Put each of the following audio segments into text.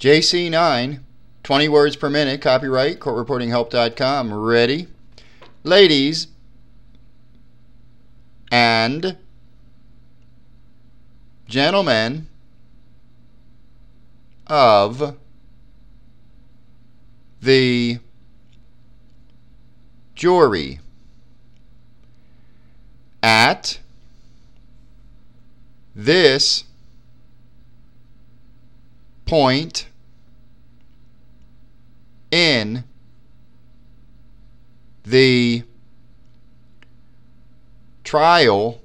JC9, 20 words per minute, copyright, courtreportinghelp.com. Ready? Ladies and gentlemen of the jury, at this point in the trial,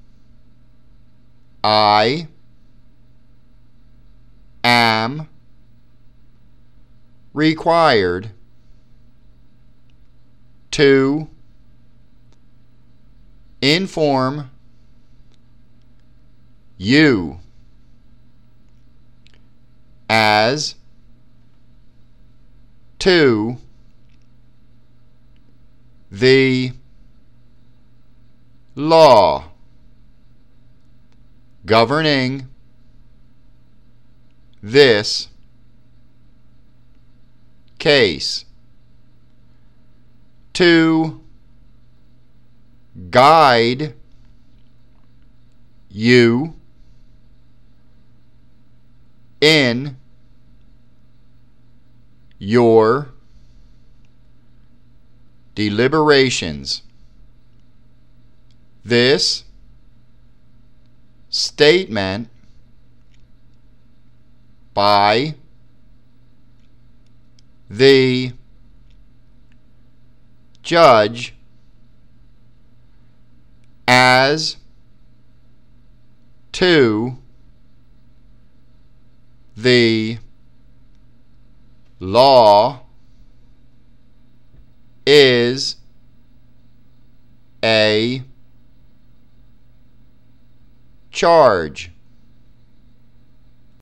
I am required to inform you as to the law governing this case, to guide you in your deliberations. This statement by the judge as to the law is a charge